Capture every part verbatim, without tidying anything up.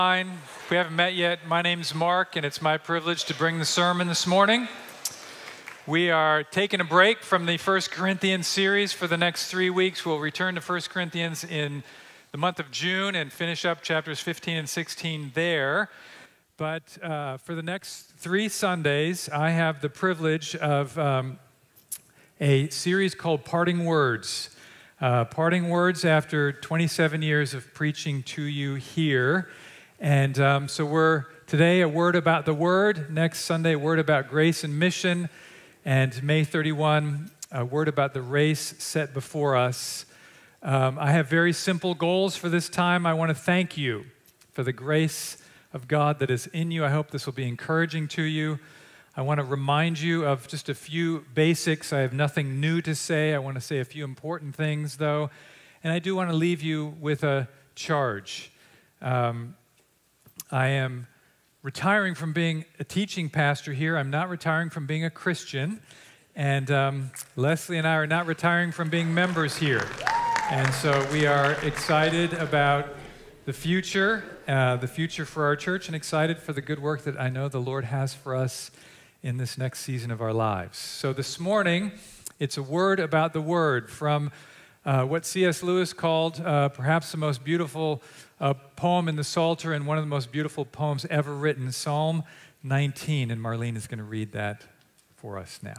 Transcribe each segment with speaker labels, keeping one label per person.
Speaker 1: If we haven't met yet, my name's Mark, and it's my privilege to bring the sermon this morning. We are taking a break from the First Corinthians series for the next three weeks. We'll return to First Corinthians in the month of June and finish up chapters fifteen and sixteen there. But uh, for the next three Sundays, I have the privilege of um, a series called Parting Words. Uh, parting words after twenty-seven years of preaching to you here. And um, so we're today a word about the Word, next Sunday a word about grace and mission, and May thirty-first a word about the race set before us. Um, I have very simple goals for this time. I want to thank you for the grace of God that is in you. I hope this will be encouraging to you. I want to remind you of just a few basics. I have nothing new to say. I want to say a few important things, though. And I do want to leave you with a charge. Um, I am retiring from being a teaching pastor here. I'm not retiring from being a Christian. And um, Leslie and I are not retiring from being members here. And so we are excited about the future, uh, the future for our church, and excited for the good work that I know the Lord has for us in this next season of our lives. So this morning, it's a word about the Word from uh, what C S Lewis called uh, perhaps the most beautiful uh, poem in the Psalter and one of the most beautiful poems ever written, Psalm nineteen. And Marlene is going to read that for us now.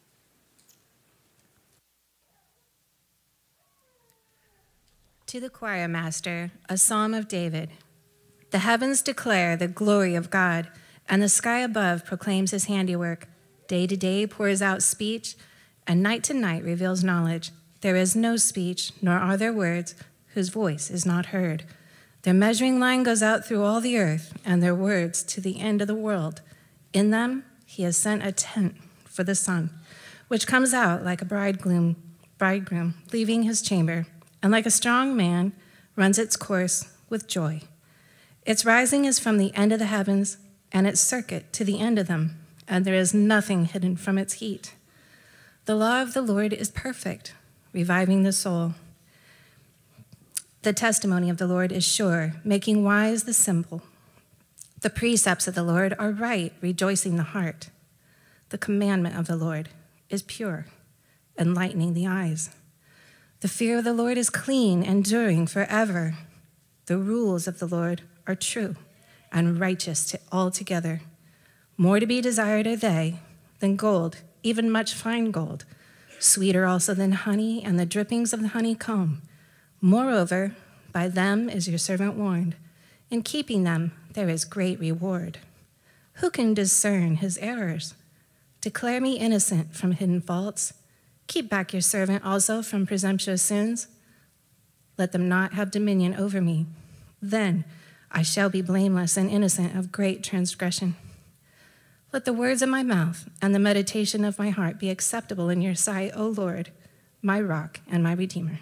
Speaker 2: To the choir master, a psalm of David. The heavens declare the glory of God, and the sky above proclaims his handiwork. Day to day pours out speech, and night to night reveals knowledge. There is no speech, nor are there words, whose voice is not heard. Their measuring line goes out through all the earth, and their words to the end of the world. In them he has sent a tent for the sun, which comes out like a bridegroom, bridegroom leaving his chamber, and like a strong man runs its course with joy. Its rising is from the end of the heavens, and its circuit to the end of them, and there is nothing hidden from its heat. The law of the Lord is perfect, reviving the soul. The testimony of the Lord is sure, making wise the simple. The precepts of the Lord are right, rejoicing the heart. The commandment of the Lord is pure, enlightening the eyes. The fear of the Lord is clean, enduring forever. The rules of the Lord are true and righteous to altogether. More to be desired are they than gold, even much fine gold, sweeter also than honey and the drippings of the honeycomb. Moreover, by them is your servant warned. In keeping them there is great reward. Who can discern his errors? Declare me innocent from hidden faults. Keep back your servant also from presumptuous sins. Let them not have dominion over me. Then I shall be blameless and innocent of great transgression. Let the words of my mouth and the meditation of my heart be acceptable in your sight, O Lord, my rock and my redeemer.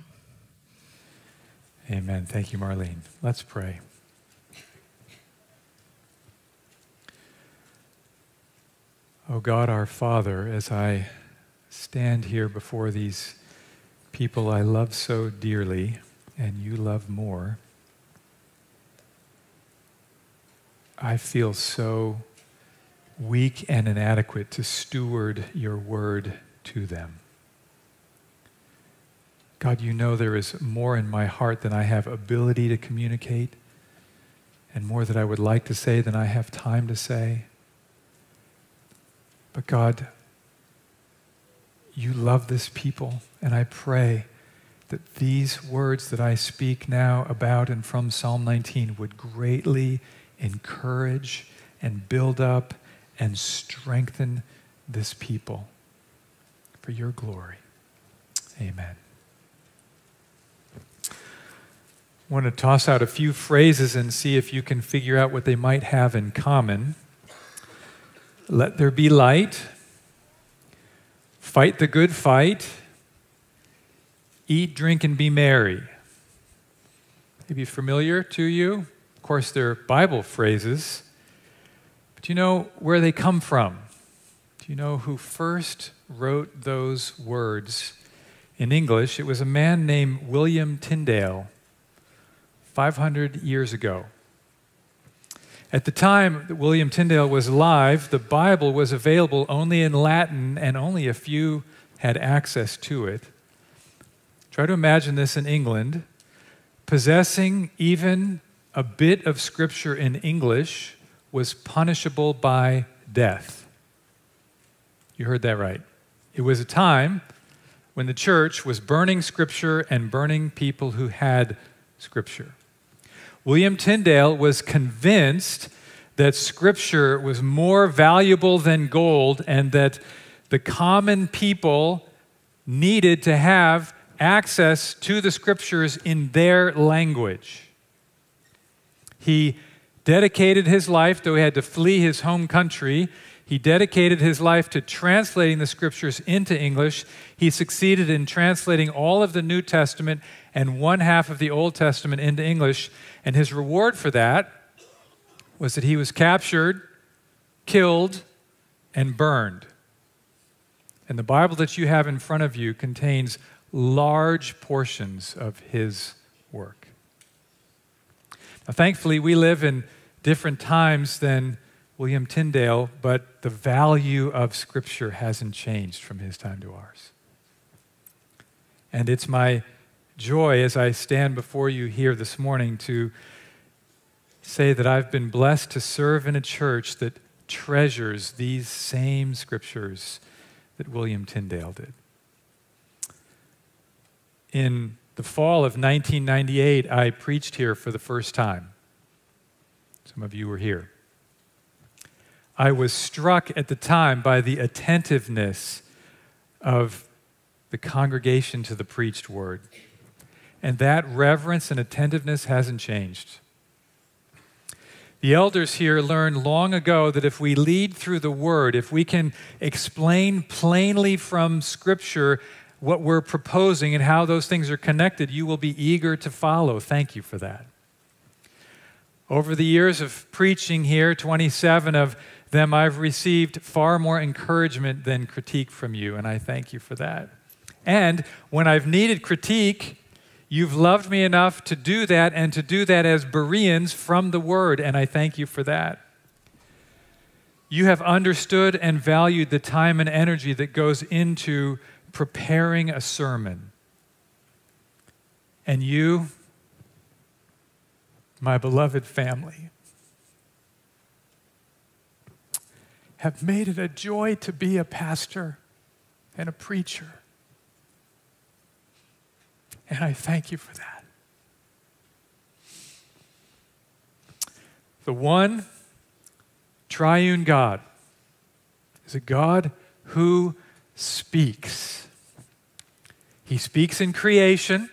Speaker 1: Amen. Thank you, Marlene. Let's pray. Oh God, our Father, as I stand here before these people I love so dearly and you love more, I feel so weak and inadequate to steward your word to them. God, you know there is more in my heart than I have ability to communicate, and more that I would like to say than I have time to say. But God, you love this people, and I pray that these words that I speak now about and from Psalm nineteen would greatly encourage and build up and strengthen this people for your glory. Amen. I want to toss out a few phrases and see if you can figure out what they might have in common. Let there be light. Fight the good fight. Eat, drink, and be merry. Maybe familiar to you. Of course, they're Bible phrases. But do you know where they come from? Do you know who first wrote those words in English? It was a man named William Tyndale, five hundred years ago. At the time that William Tyndale was alive, the Bible was available only in Latin, and only a few had access to it. Try to imagine this in England. Possessing even a bit of Scripture in English was punishable by death. You heard that right. It was a time when the church was burning Scripture and burning people who had Scripture. William Tyndale was convinced that Scripture was more valuable than gold and that the common people needed to have access to the Scriptures in their language. He dedicated his life, though he had to flee his home country, he dedicated his life to translating the Scriptures into English. He succeeded in translating all of the New Testament and one half of the Old Testament into English. And his reward for that was that he was captured, killed, and burned. And the Bible that you have in front of you contains large portions of his work. Now, thankfully, we live in different times than William Tyndale, but the value of Scripture hasn't changed from his time to ours. And it's my joy as I stand before you here this morning to say that I've been blessed to serve in a church that treasures these same Scriptures that William Tyndale did. In the fall of nineteen ninety-eight, I preached here for the first time. Some of you were here. I was struck at the time by the attentiveness of the congregation to the preached word. And that reverence and attentiveness hasn't changed. The elders here learned long ago that if we lead through the word, if we can explain plainly from Scripture what we're proposing and how those things are connected, you will be eager to follow. Thank you for that. Over the years of preaching here, twenty-seven of them, I've received far more encouragement than critique from you, and I thank you for that. And when I've needed critique, you've loved me enough to do that, and to do that as Bereans from the Word, and I thank you for that. You have understood and valued the time and energy that goes into preparing a sermon. And you, my beloved family, have made it a joy to be a pastor and a preacher. And I thank you for that. The one triune God is a God who speaks. He speaks in creation.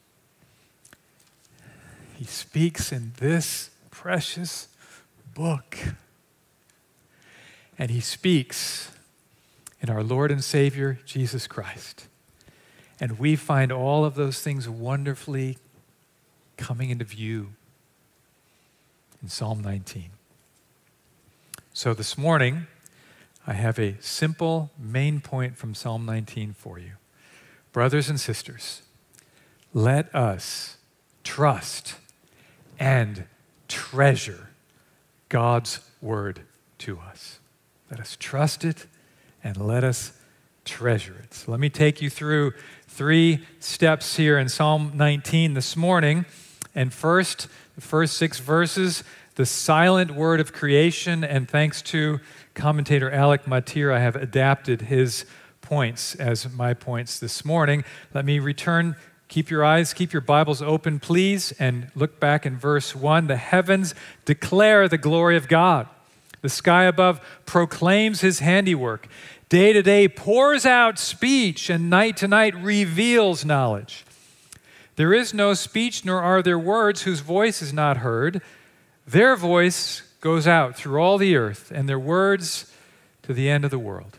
Speaker 1: He speaks in this precious book. And he speaks in our Lord and Savior, Jesus Christ. And we find all of those things wonderfully coming into view in Psalm nineteen. So this morning, I have a simple main point from Psalm nineteen for you. Brothers and sisters, let us trust and treasure God's word to us. Let us trust it and let us treasure it. So let me take you through three steps here in Psalm nineteen this morning. And first, the first six verses, the silent word of creation. And thanks to commentator Alec Matir, I have adapted his points as my points this morning. Let me return. Keep your eyes, keep your Bibles open, please, and look back in verse one. The heavens declare the glory of God. The sky above proclaims his handiwork. Day to day pours out speech, and night to night reveals knowledge. There is no speech, nor are there words whose voice is not heard. Their voice goes out through all the earth, and their words to the end of the world.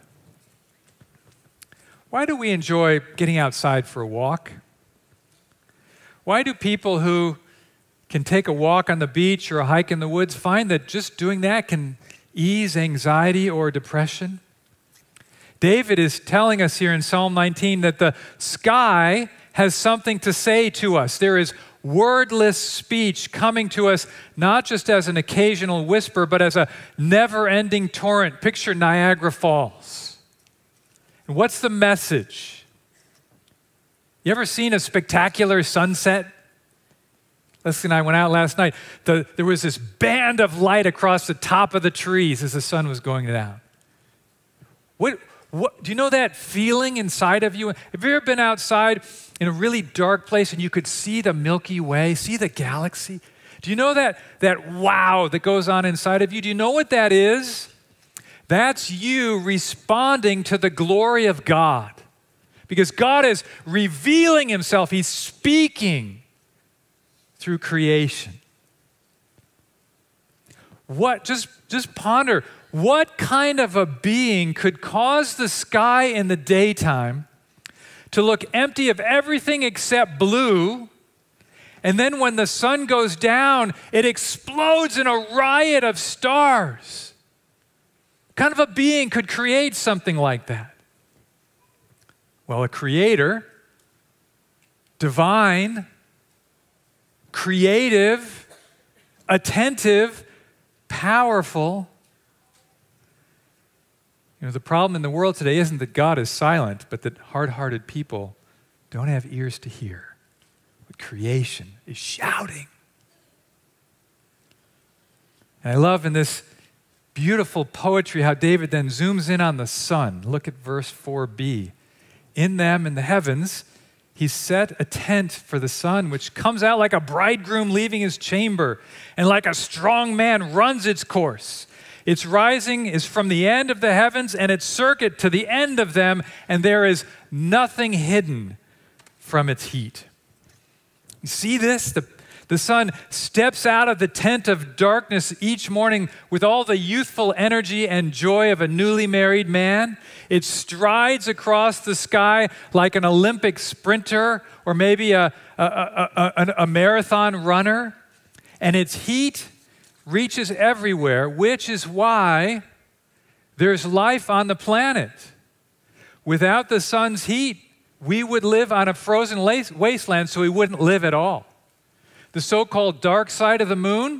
Speaker 1: Why do we enjoy getting outside for a walk? Why do people who can take a walk on the beach or a hike in the woods find that just doing that can ease anxiety or depression? David is telling us here in Psalm nineteen that the sky has something to say to us. There is wordless speech coming to us not just as an occasional whisper, but as a never-ending torrent. Picture Niagara Falls. And what's the message? You ever seen a spectacular sunset? Leslie and I went out last night. The, there was this band of light across the top of the trees as the sun was going down. What, what, do you know that feeling inside of you? Have you ever been outside in a really dark place and you could see the Milky Way, see the galaxy? Do you know that, that wow that goes on inside of you? Do you know what that is? That's you responding to the glory of God. Because God is revealing himself. He's speaking through creation. What, just, just ponder, what kind of a being could cause the sky in the daytime to look empty of everything except blue, and then when the sun goes down, it explodes in a riot of stars? What kind of a being could create something like that? Well, a creator, divine, creative, attentive, powerful. You know, the problem in the world today isn't that God is silent, but that hard-hearted people don't have ears to hear what creation is shouting. And I love in this beautiful poetry how David then zooms in on the sun. Look at verse four b. In them, in the heavens, he set a tent for the sun, which comes out like a bridegroom leaving his chamber, and like a strong man runs its course. Its rising is from the end of the heavens, and its circuit to the end of them, and there is nothing hidden from its heat. You see this? The, the sun steps out of the tent of darkness each morning with all the youthful energy and joy of a newly married man. It strides across the sky like an Olympic sprinter or maybe a, a, a, a, a marathon runner. And its heat reaches everywhere, which is why there's life on the planet. Without the sun's heat, we would live on a frozen wasteland, so we wouldn't live at all. The so-called dark side of the moon,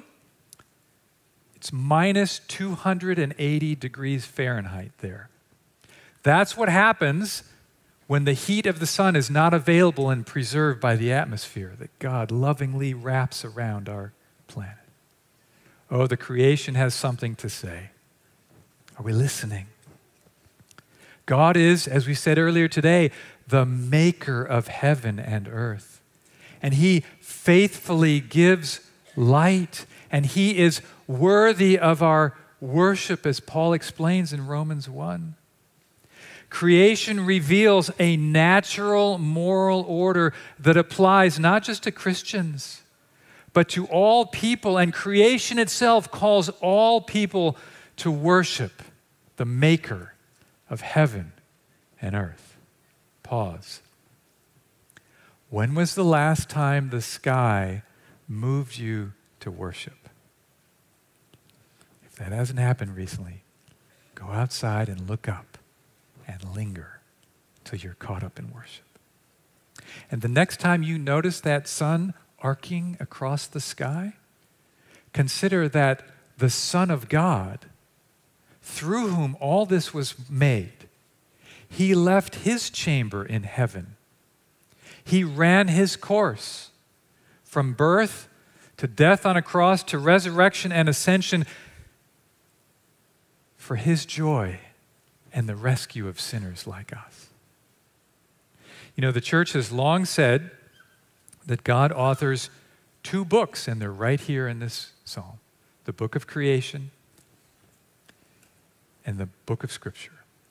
Speaker 1: it's minus two hundred eighty degrees Fahrenheit there. That's what happens when the heat of the sun is not available and preserved by the atmosphere that God lovingly wraps around our planet. Oh, the creation has something to say. Are we listening? God is, as we said earlier today, the maker of heaven and earth. And he faithfully gives light, and he is worthy of our worship, as Paul explains in Romans one. Creation reveals a natural moral order that applies not just to Christians, but to all people, and creation itself calls all people to worship the maker of heaven and earth. Pause. When was the last time the sky moved you to worship? If that hasn't happened recently, go outside and look up and linger till you're caught up in worship. And the next time you notice that sun arcing across the sky, consider that the Son of God, through whom all this was made, he left his chamber in heaven. He ran his course from birth to death on a cross to resurrection and ascension for his joy and the rescue of sinners like us. You know, the church has long said that God authors two books, and they're right here in this psalm: the book of creation and the book of Scripture.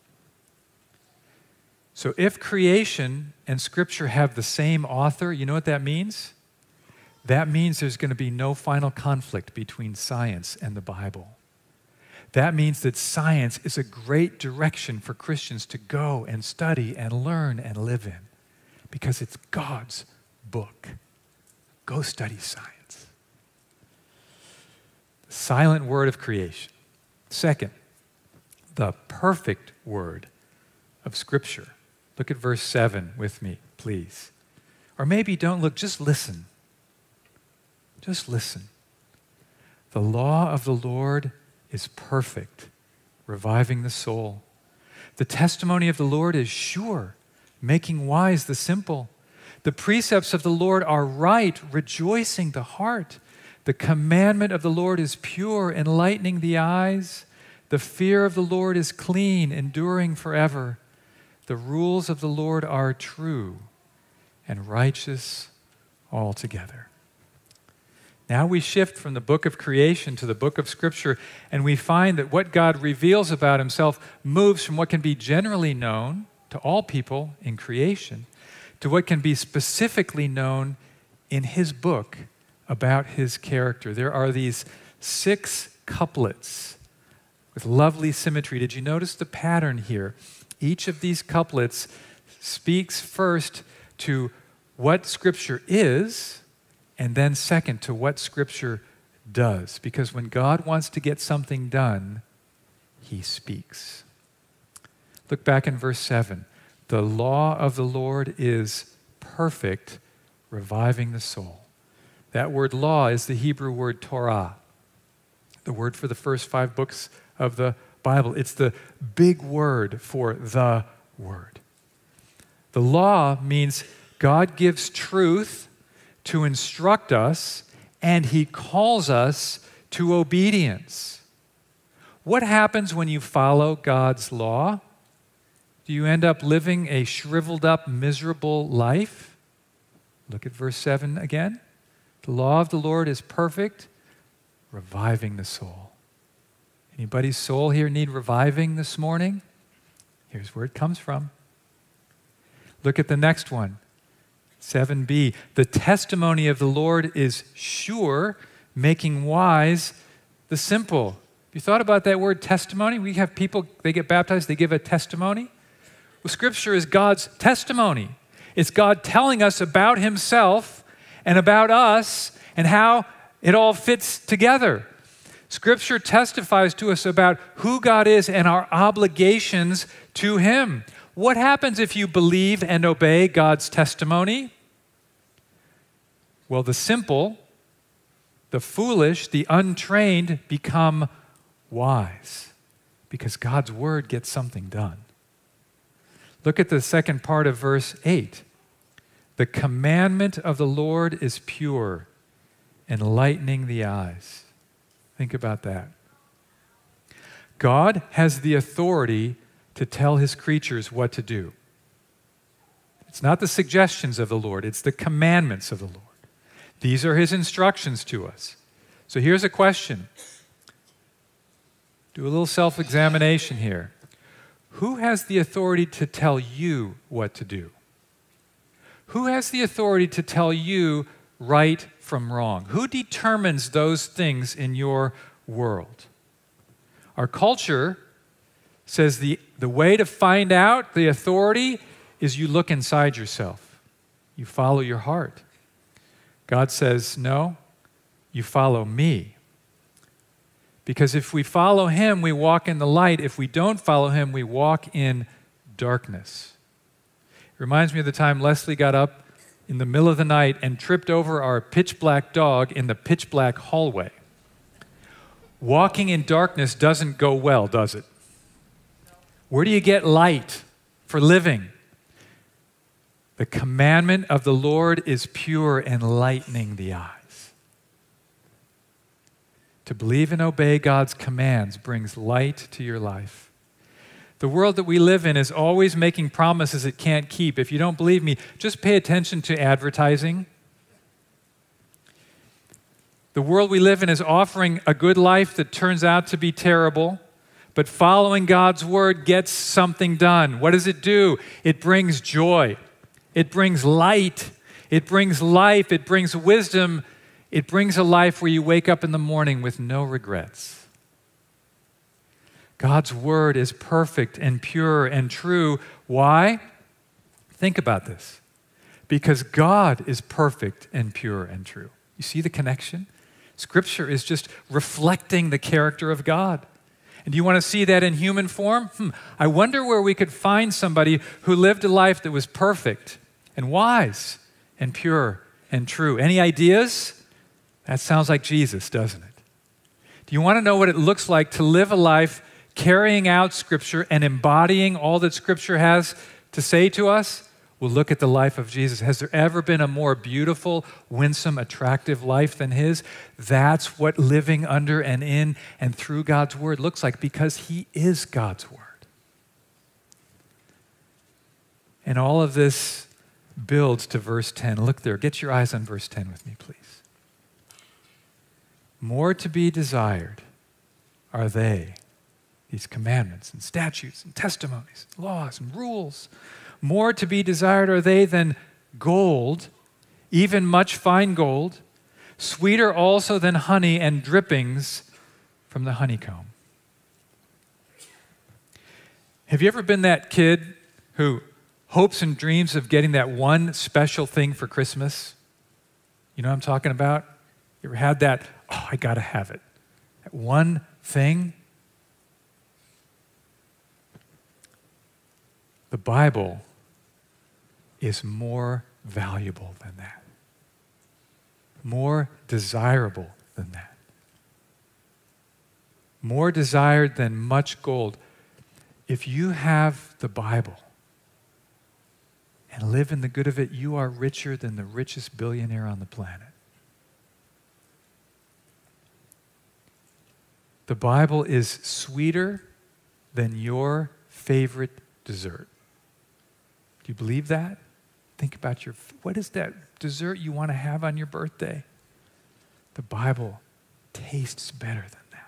Speaker 1: So if creation and Scripture have the same author, you know what that means? That means there's going to be no final conflict between science and the Bible. That means that science is a great direction for Christians to go and study and learn and live in, because it's God's book. Go study science. The silent word of creation. Second, the perfect word of Scripture. Look at verse seven with me, please. Or maybe don't look, just listen. Just listen. The law of the Lord is perfect, reviving the soul. The testimony of the Lord is sure, making wise the simple. The precepts of the Lord are right, rejoicing the heart. The commandment of the Lord is pure, enlightening the eyes. The fear of the Lord is clean, enduring forever. The rules of the Lord are true and righteous altogether. Now we shift from the book of creation to the book of Scripture, and we find that what God reveals about himself moves from what can be generally known to all people in creation to what can be specifically known in his book about his character. There are these six couplets with lovely symmetry. Did you notice the pattern here? Each of these couplets speaks first to what Scripture is, and then second to what Scripture does. Because when God wants to get something done, he speaks. Look back in verse seven. The law of the Lord is perfect, reviving the soul. That word law is the Hebrew word Torah, the word for the first five books of the Bible. It's the big word for the word. The law means God gives truth to instruct us, and he calls us to obedience. What happens when you follow God's law? Do you end up living a shriveled up, miserable life? Look at verse seven again. The law of the Lord is perfect, reviving the soul. Anybody's soul here need reviving this morning? Here's where it comes from. Look at the next one. seven b, the testimony of the Lord is sure, making wise the simple. You thought about that word testimony? We have people, they get baptized, they give a testimony. Well, Scripture is God's testimony. It's God telling us about himself and about us and how it all fits together. Scripture testifies to us about who God is and our obligations to him. What happens if you believe and obey God's testimony? Well, the simple, the foolish, the untrained become wise because God's word gets something done. Look at the second part of verse eight. The commandment of the Lord is pure, enlightening the eyes. Think about that. God has the authority to tell his creatures what to do. It's not the suggestions of the Lord, it's the commandments of the Lord. These are his instructions to us. So here's a question. Do a little self-examination here. Who has the authority to tell you what to do? Who has the authority to tell you right from wrong? Who determines those things in your world? Our culture says the, the way to find out the authority is you look inside yourself. You follow your heart. God says, no, you follow me. Because if we follow him, we walk in the light. If we don't follow him, we walk in darkness. It reminds me of the time Leslie got up in the middle of the night and tripped over our pitch black dog in the pitch black hallway. Walking in darkness doesn't go well, does it? Where do you get light for living? The commandment of the Lord is pure, enlightening the eyes. To believe and obey God's commands brings light to your life. The world that we live in is always making promises it can't keep. If you don't believe me, just pay attention to advertising. The world we live in is offering a good life that turns out to be terrible, but following God's word gets something done. What does it do? It brings joy. It brings light. It brings life. It brings wisdom. It brings a life where you wake up in the morning with no regrets. God's word is perfect and pure and true. Why? Think about this. Because God is perfect and pure and true. You see the connection? Scripture is just reflecting the character of God. And do you want to see that in human form? Hmm. I wonder where we could find somebody who lived a life that was perfect and wise and pure and true. Any ideas? That sounds like Jesus, doesn't it? Do you want to know what it looks like to live a life carrying out Scripture and embodying all that Scripture has to say to us? Well, look at the life of Jesus. Has there ever been a more beautiful, winsome, attractive life than his? That's what living under and in and through God's Word looks like, because he is God's Word. And all of this builds to verse ten. Look there. Get your eyes on verse ten with me, please. More to be desired are they, these commandments and statutes and testimonies, laws and rules. More to be desired are they than gold, even much fine gold, sweeter also than honey and drippings from the honeycomb. Have you ever been that kid who hopes and dreams of getting that one special thing for Christmas? You know what I'm talking about? You ever had that, oh, I gotta have it, that one thing? The Bible is more valuable than that, more desirable than that, more desired than much gold. If you have the Bible and live in the good of it, you are richer than the richest billionaire on the planet. The Bible is sweeter than your favorite dessert. Do you believe that? Think about your, what is that dessert you want to have on your birthday? The Bible tastes better than that.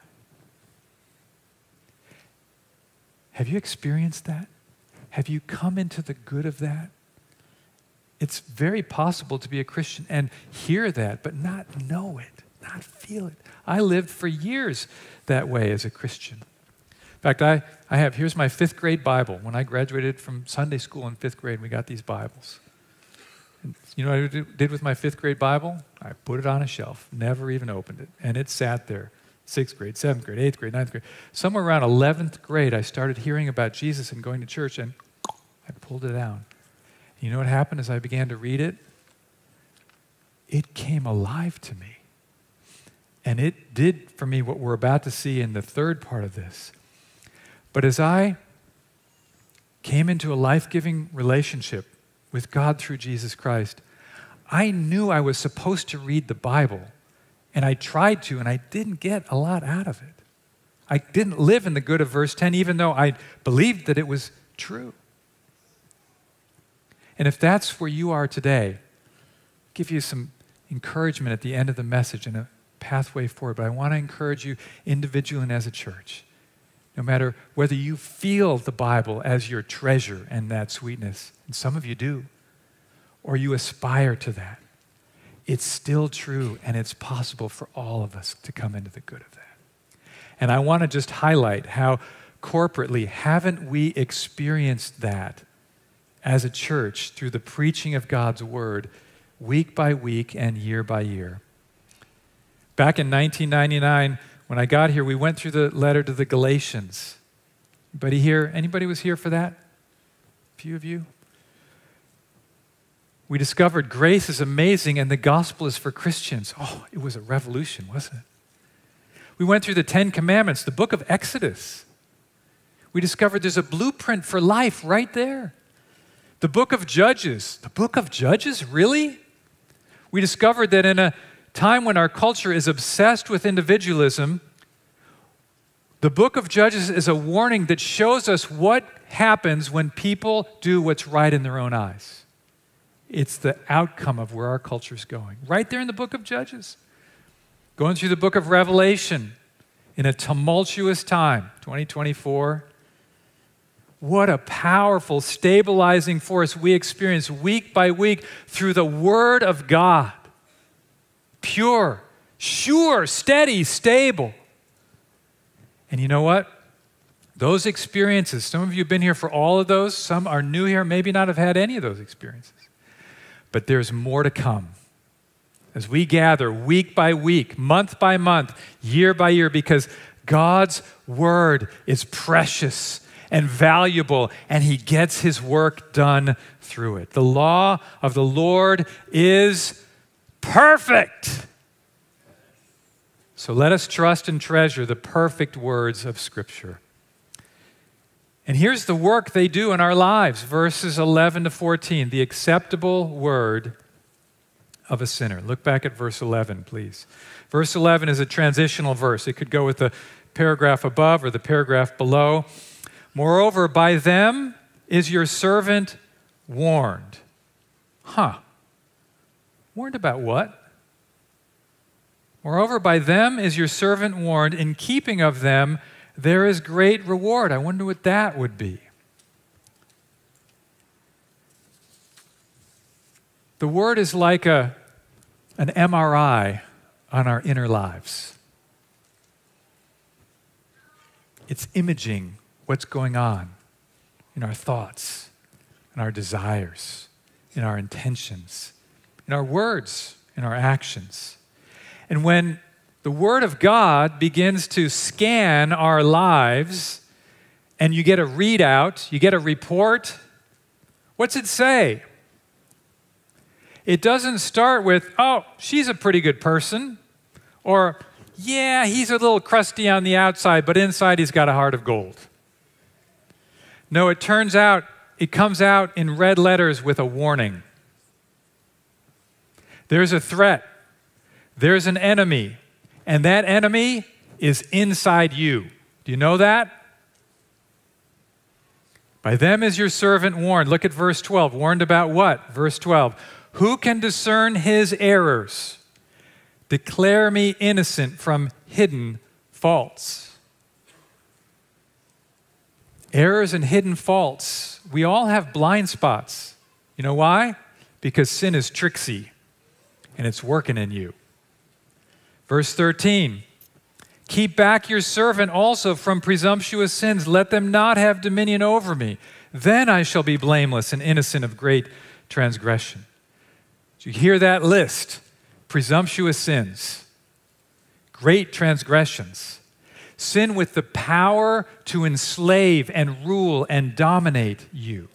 Speaker 1: Have you experienced that? Have you come into the good of that? It's very possible to be a Christian and hear that, but not know it, not feel it. I lived for years that way as a Christian. In fact, I, I have, here's my fifth grade Bible. When I graduated from Sunday school in fifth grade, we got these Bibles. And you know what I did with my fifth grade Bible? I put it on a shelf, never even opened it. And it sat there, sixth grade, seventh grade, eighth grade, ninth grade. Somewhere around eleventh grade, I started hearing about Jesus and going to church, and I pulled it down. You know what happened as I began to read it? It came alive to me. And it did for me what we're about to see in the third part of this. But as I came into a life-giving relationship with God through Jesus Christ, I knew I was supposed to read the Bible, and I tried to, and I didn't get a lot out of it. I didn't live in the good of verse ten, even though I believed that it was true. And if that's where you are today, I'll give you some encouragement at the end of the message and a pathway forward. But I want to encourage you individually and as a church, no matter whether you feel the Bible as your treasure and that sweetness, and some of you do, or you aspire to that, it's still true, and it's possible for all of us to come into the good of that. And I want to just highlight how corporately, haven't we experienced that as a church through the preaching of God's word week by week and year by year? Back in nineteen ninety-nine, when I got here, we went through the letter to the Galatians. Anybody here? Anybody was here for that? A few of you? We discovered grace is amazing and the gospel is for Christians. Oh, it was a revolution, wasn't it? We went through the Ten Commandments, the book of Exodus. We discovered there's a blueprint for life right there. The book of Judges. The book of Judges? Really? We discovered that in a time when our culture is obsessed with individualism, the book of Judges is a warning that shows us what happens when people do what's right in their own eyes. It's the outcome of where our culture is going. Right there in the book of Judges. Going through the book of Revelation in a tumultuous time, twenty twenty-four. What a powerful, stabilizing force we experience week by week through the Word of God. Pure, sure, steady, stable. And you know what? Those experiences, some of you have been here for all of those. Some are new here, maybe not have had any of those experiences. But there's more to come as we gather week by week, month by month, year by year, because God's word is precious and valuable, and he gets his work done through it. The law of the Lord is perfect. So let us trust and treasure the perfect words of Scripture. And here's the work they do in our lives, verses eleven to fourteen, the acceptable word of a sinner. Look back at verse eleven, please. Verse eleven is a transitional verse. It could go with the paragraph above or the paragraph below. Moreover, by them is your servant warned. Huh. Warned about what? Moreover, by them is your servant warned. In keeping of them, there is great reward. I wonder what that would be. The word is like a, an M R I on our inner lives. It's imaging what's going on in our thoughts, in our desires, in our intentions, in our words, in our actions. And when the Word of God begins to scan our lives and you get a readout, you get a report, what's it say? It doesn't start with, oh, she's a pretty good person, or, yeah, he's a little crusty on the outside, but inside he's got a heart of gold. No, it turns out, it comes out in red letters with a warning. There's a threat. There's an enemy, and that enemy is inside you. Do you know that? By them is your servant warned. Look at verse twelve. Warned about what? Verse twelve. Who can discern his errors? Declare me innocent from hidden faults. Errors and hidden faults. We all have blind spots. You know why? Because sin is tricksy, and it's working in you. Verse thirteen, keep back your servant also from presumptuous sins. Let them not have dominion over me. Then I shall be blameless and innocent of great transgression. Do you hear that list? Presumptuous sins, great transgressions, sin with the power to enslave and rule and dominate you.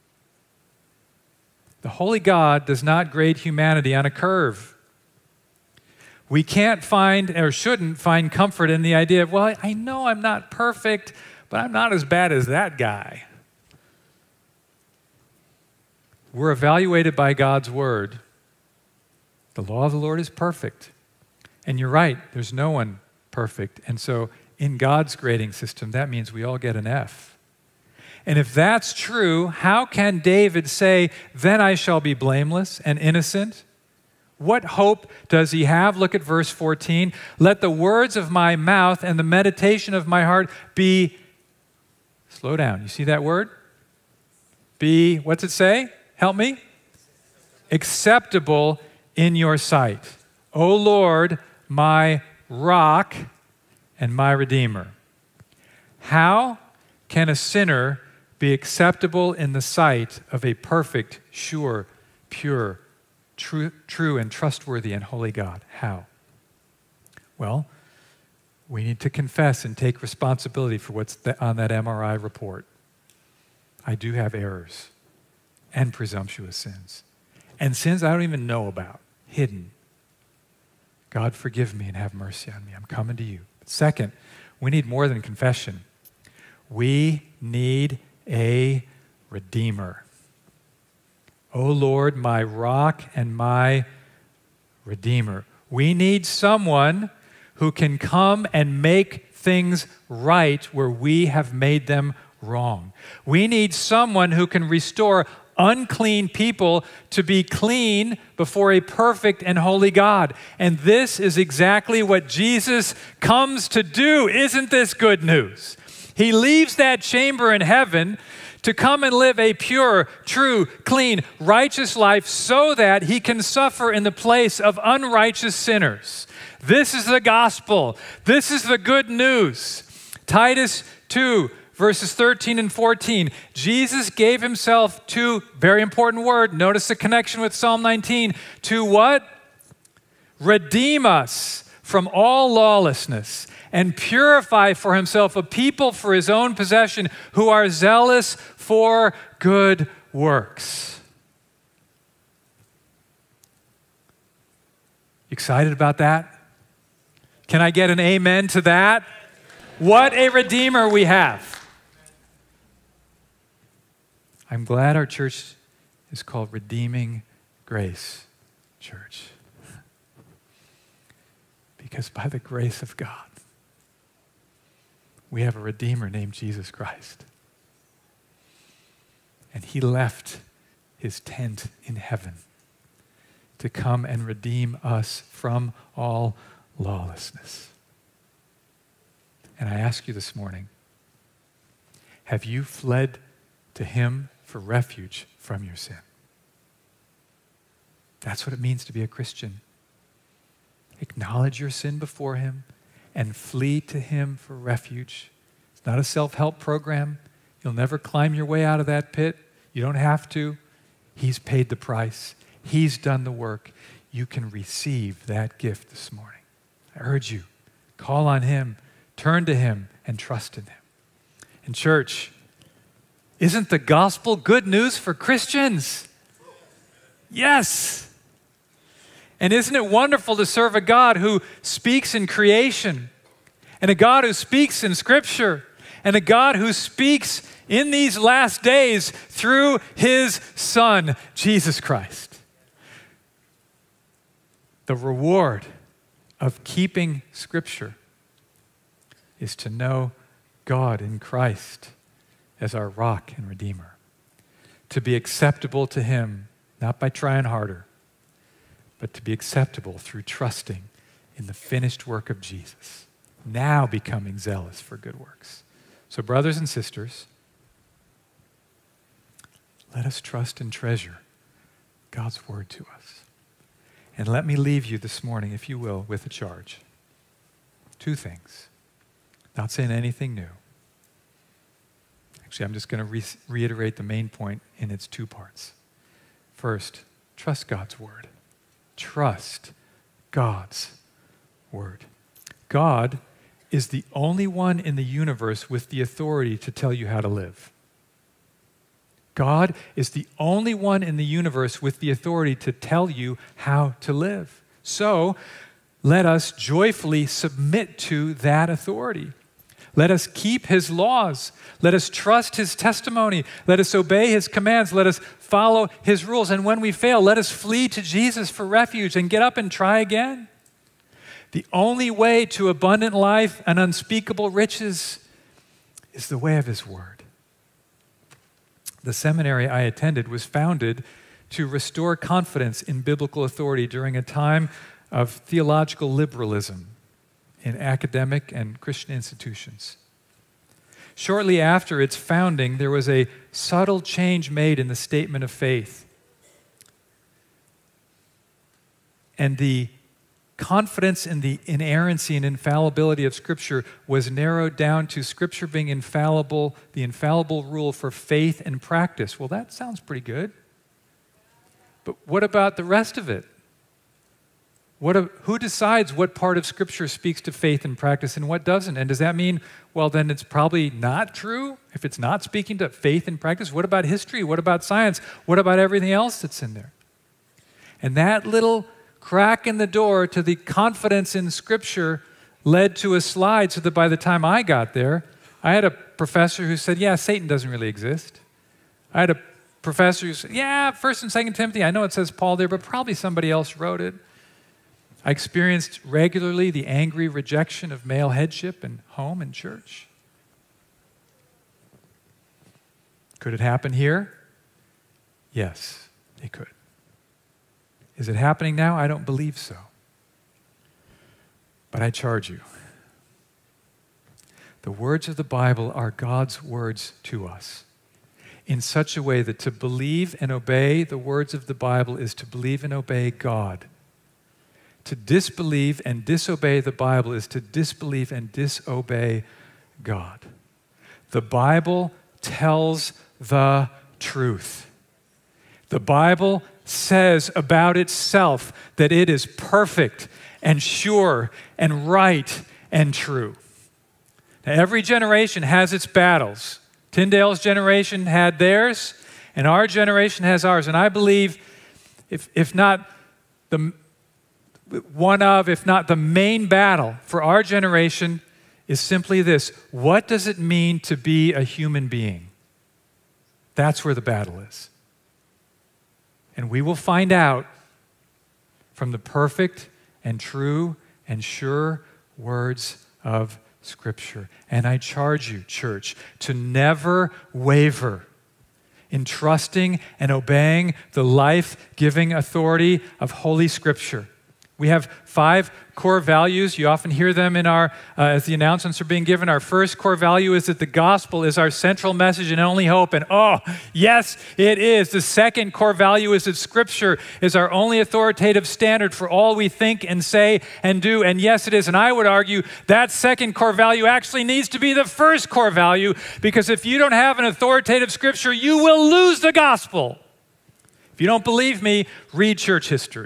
Speaker 1: The holy God does not grade humanity on a curve. We can't find, or shouldn't find, comfort in the idea of, well, I know I'm not perfect, but I'm not as bad as that guy. We're evaluated by God's word. The law of the Lord is perfect. And you're right, there's no one perfect. And so in God's grading system, that means we all get an F. And if that's true, how can David say, then I shall be blameless and innocent? What hope does he have? Look at verse fourteen. Let the words of my mouth and the meditation of my heart be, slow down, you see that word? Be, what's it say? Help me? Acceptable in your sight. O Lord, my rock and my redeemer. How can a sinner be acceptable in the sight of a perfect, sure, pure, True, true and trustworthy and holy God? How? Well, we need to confess and take responsibility for what's on that M R I report. I do have errors and presumptuous sins, and sins I don't even know about, hidden. God, forgive me and have mercy on me. I'm coming to you. But second, we need more than confession. We need a redeemer. O Lord, my rock and my redeemer. We need someone who can come and make things right where we have made them wrong. We need someone who can restore unclean people to be clean before a perfect and holy God. And this is exactly what Jesus comes to do. Isn't this good news? He leaves that chamber in heaven to come and live a pure, true, clean, righteous life so that he can suffer in the place of unrighteous sinners. This is the gospel. This is the good news. Titus two, verses thirteen and fourteen. Jesus gave himself to, very important word, notice the connection with Psalm nineteen, to what? Redeem us from all lawlessness and purify for himself a people for his own possession who are zealous for good works. Excited about that? Can I get an amen to that? What a Redeemer we have. I'm glad our church is called Redeeming Grace Church. Because by the grace of God, we have a Redeemer named Jesus Christ. And he left his tent in heaven to come and redeem us from all lawlessness. And I ask you this morning, have you fled to him for refuge from your sin? That's what it means to be a Christian. Acknowledge your sin before him and flee to him for refuge. It's not a self-help program. You'll never climb your way out of that pit. You don't have to. He's paid the price. He's done the work. You can receive that gift this morning. I urge you, call on him, turn to him, and trust in him. And church, isn't the gospel good news for Christians? Yes. And isn't it wonderful to serve a God who speaks in creation, and a God who speaks in Scripture, and a God who speaks in these last days through his Son, Jesus Christ? The reward of keeping Scripture is to know God in Christ as our rock and Redeemer, to be acceptable to him, not by trying harder, but to be acceptable through trusting in the finished work of Jesus, now becoming zealous for good works. So brothers and sisters, let us trust and treasure God's word to us. And let me leave you this morning, if you will, with a charge. Two things. Not saying anything new. Actually, I'm just going to re- reiterate the main point in its two parts. First, trust God's word. Trust God's word. God is the only one in the universe with the authority to tell you how to live. God is the only one in the universe with the authority to tell you how to live. So, let us joyfully submit to that authority. Let us keep his laws. Let us trust his testimony. Let us obey his commands. Let us follow his rules. And when we fail, let us flee to Jesus for refuge and get up and try again. The only way to abundant life and unspeakable riches is the way of his word. The seminary I attended was founded to restore confidence in biblical authority during a time of theological liberalism in academic and Christian institutions. Shortly after its founding, there was a subtle change made in the statement of faith. And the confidence in the inerrancy and infallibility of Scripture was narrowed down to Scripture being infallible, the infallible rule for faith and practice. Well, that sounds pretty good. But what about the rest of it? What, who decides what part of Scripture speaks to faith and practice and what doesn't? And does that mean, well, then it's probably not true if it's not speaking to faith and practice? What about history? What about science? What about everything else that's in there? And that little crack in the door to the confidence in Scripture led to a slide so that by the time I got there, I had a professor who said, yeah, Satan doesn't really exist. I had a professor who said, yeah, First and Second Timothy, I know it says Paul there, but probably somebody else wrote it. I experienced regularly the angry rejection of male headship in home and church. Could it happen here? Yes, it could. Is it happening now? I don't believe so. But I charge you, the words of the Bible are God's words to us in such a way that to believe and obey the words of the Bible is to believe and obey God. To disbelieve and disobey the Bible is to disbelieve and disobey God. The Bible tells the truth. The Bible says about itself that it is perfect and sure and right and true. Now, every generation has its battles. Tyndale's generation had theirs, and our generation has ours. And I believe, if, if not the one of, if not the main battle for our generation is simply this: what does it mean to be a human being? That's where the battle is. And we will find out from the perfect and true and sure words of Scripture. And I charge you, church, to never waver in trusting and obeying the life-giving authority of Holy Scripture. We have five core values. You often hear them in our, uh, as the announcements are being given. Our first core value is that the gospel is our central message and only hope. And oh, yes, it is. The second core value is that Scripture is our only authoritative standard for all we think and say and do. And yes, it is. And I would argue that second core value actually needs to be the first core value, because if you don't have an authoritative Scripture, you will lose the gospel. If you don't believe me, read church history.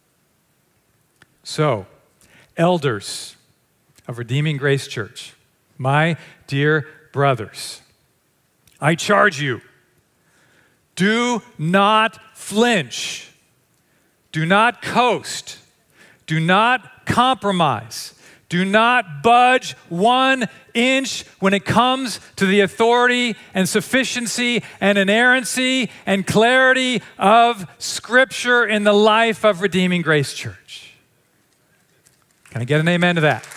Speaker 1: So, elders of Redeeming Grace Church, my dear brothers, I charge you, do not flinch, do not coast, do not compromise, do not budge one inch when it comes to the authority and sufficiency and inerrancy and clarity of Scripture in the life of Redeeming Grace Church. Can I get an amen to that?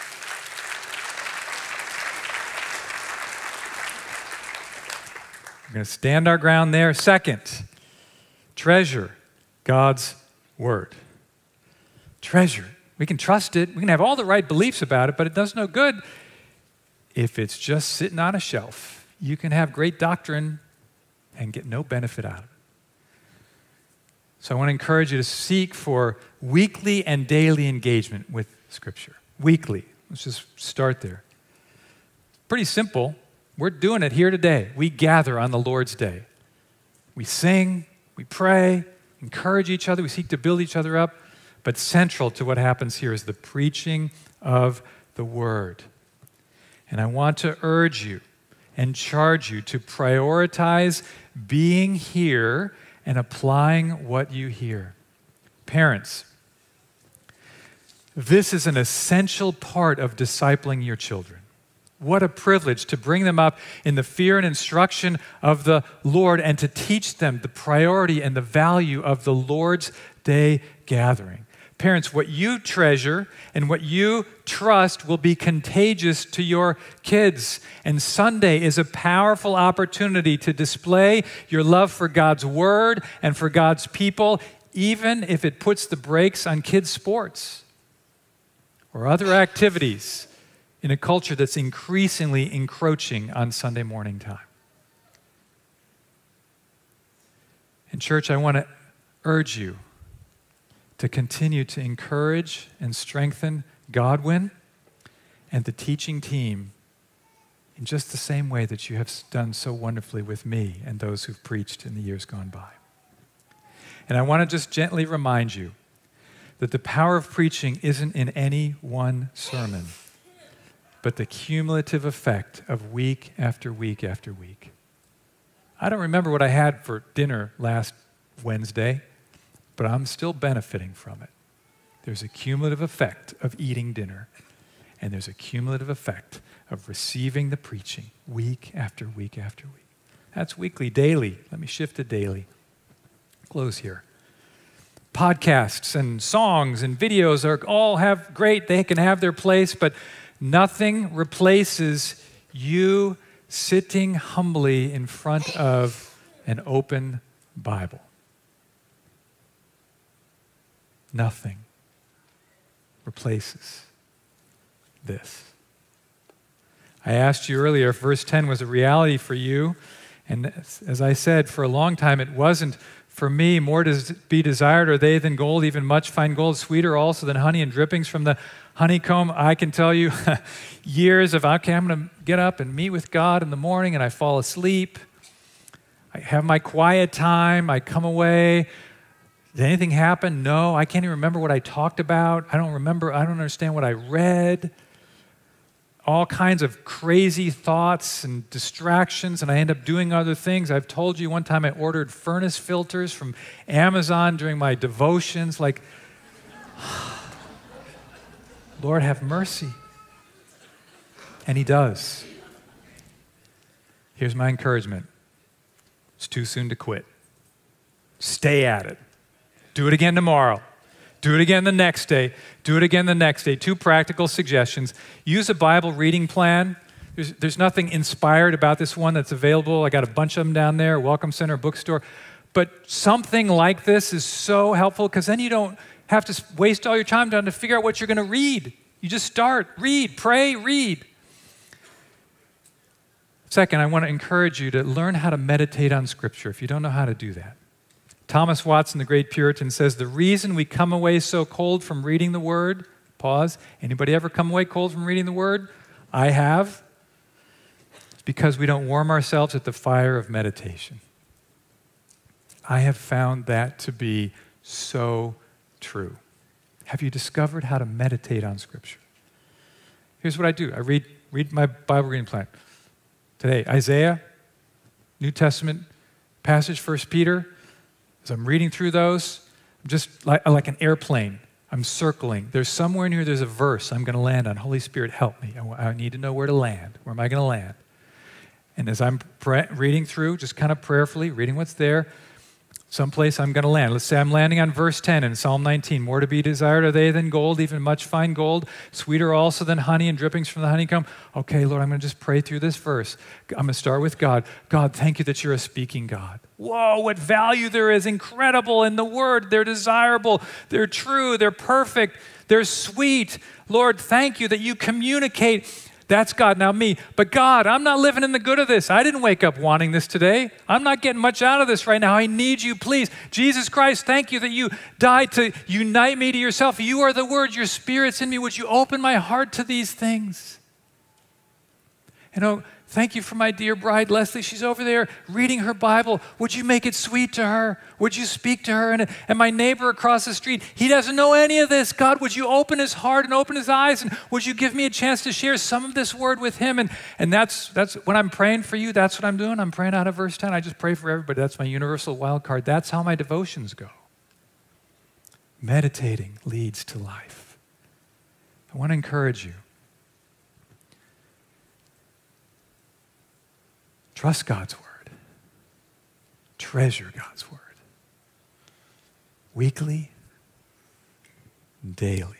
Speaker 1: We're going to stand our ground there. Second, treasure God's Word. Treasure. We can trust it. We can have all the right beliefs about it, but it does no good if it's just sitting on a shelf. You can have great doctrine and get no benefit out of it. So I want to encourage you to seek for weekly and daily engagement with Scripture. Weekly. Let's just start there. Pretty simple. We're doing it here today. We gather on the Lord's Day. We sing, we pray, encourage each other, we seek to build each other up, but central to what happens here is the preaching of the Word. And I want to urge you and charge you to prioritize being here and applying what you hear. Parents, this is an essential part of discipling your children. What a privilege to bring them up in the fear and instruction of the Lord and to teach them the priority and the value of the Lord's Day gathering. Parents, what you treasure and what you trust will be contagious to your kids. And Sunday is a powerful opportunity to display your love for God's Word and for God's people, even if it puts the brakes on kids' sports or other activities in a culture that's increasingly encroaching on Sunday morning time. And church, I want to urge you to continue to encourage and strengthen Godwin and the teaching team in just the same way that you have done so wonderfully with me and those who've preached in the years gone by. And I want to just gently remind you that the power of preaching isn't in any one sermon, but the cumulative effect of week after week after week. I don't remember what I had for dinner last Wednesday, but I'm still benefiting from it. There's a cumulative effect of eating dinner, and there's a cumulative effect of receiving the preaching week after week after week. That's weekly. Daily. Let me shift to daily. Close here. Podcasts and songs and videos are all have great, they can have their place, but nothing replaces you sitting humbly in front of an open Bible. Nothing replaces this. I asked you earlier if verse ten was a reality for you, and as I said, for a long time it wasn't for me. More to be desired are they than gold, even much fine gold, sweeter also than honey and drippings from the honeycomb. I can tell you years of, okay, I'm going to get up and meet with God in the morning, and I fall asleep. I have my quiet time. I come away. Did anything happen? No. I can't even remember what I talked about. I don't remember. I don't understand what I read. All kinds of crazy thoughts and distractions, and I end up doing other things. I've told you one time I ordered furnace filters from Amazon during my devotions. Like, Lord, have mercy. And he does. Here's my encouragement. It's too soon to quit. Stay at it. Do it again tomorrow. Do it again the next day. Do it again the next day. Two practical suggestions. Use a Bible reading plan. There's, there's nothing inspired about this one that's available. I got a bunch of them down there, Welcome Center, bookstore. But something like this is so helpful because then you don't have to waste all your time trying to figure out what you're going to read. You just start, read, pray, read. Second, I want to encourage you to learn how to meditate on Scripture if you don't know how to do that. Thomas Watson, the great Puritan, says the reason we come away so cold from reading the Word, pause, anybody ever come away cold from reading the Word? I have. It's because we don't warm ourselves at the fire of meditation. I have found that to be so true. Have you discovered how to meditate on Scripture? Here's what I do. I read, read my Bible reading plan. Today, Isaiah, New Testament passage, First Peter. As I'm reading through those, I'm just like, like an airplane. I'm circling. There's somewhere in here, there's a verse I'm going to land on. Holy Spirit, help me. I, I need to know where to land. Where am I going to land? And as I'm pre- reading through, just kind of prayerfully, reading what's there, someplace I'm going to land. Let's say I'm landing on verse ten in Psalm nineteen. More to be desired are they than gold, even much fine gold, sweeter also than honey and drippings from the honeycomb. Okay, Lord, I'm going to just pray through this verse. I'm going to start with God. God, thank you that you're a speaking God. Whoa, what value there is. Incredible in the word. They're desirable. They're true. They're perfect. They're sweet. Lord, thank you that you communicate. That's God, now me. But God, I'm not living in the good of this. I didn't wake up wanting this today. I'm not getting much out of this right now. I need you, please. Jesus Christ, thank you that you died to unite me to yourself. You are the Word. Your Spirit's in me. Would you open my heart to these things? And oh, thank you for my dear bride, Leslie. She's over there reading her Bible. Would you make it sweet to her? Would you speak to her? And, and my neighbor across the street, he doesn't know any of this. God, would you open his heart and open his eyes? And would you give me a chance to share some of this word with him? And, and that's, that's when I'm praying for you, that's what I'm doing. I'm praying out of verse ten. I just pray for everybody. That's my universal wild card. That's how my devotions go. Meditating leads to life. I want to encourage you. Trust God's word. Treasure God's word. Weekly, daily.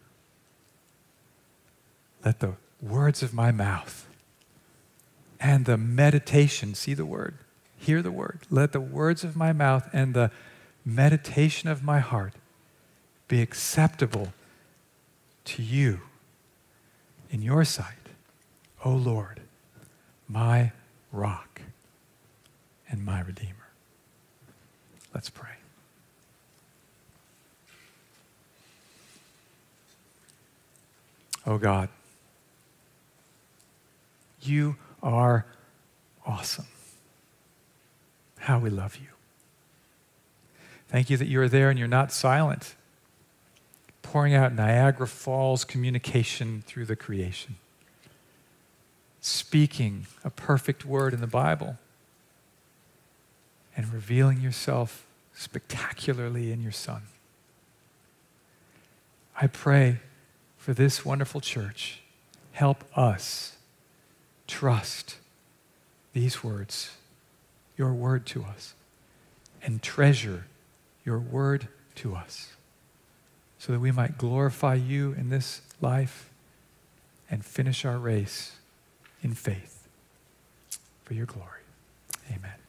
Speaker 1: Let the words of my mouth and the meditation, see the word, hear the word. Let the words of my mouth and the meditation of my heart be acceptable to you in your sight, O Lord, my rock and my Redeemer. Let's pray. Oh God, you are awesome. How we love you. Thank you that you are there and you're not silent, pouring out Niagara Falls communication through the creation. Speaking a perfect word in the Bible and revealing yourself spectacularly in your Son. I pray for this wonderful church. Help us trust these words, your word to us, and treasure your word to us so that we might glorify you in this life and finish our race in faith for your glory. Amen.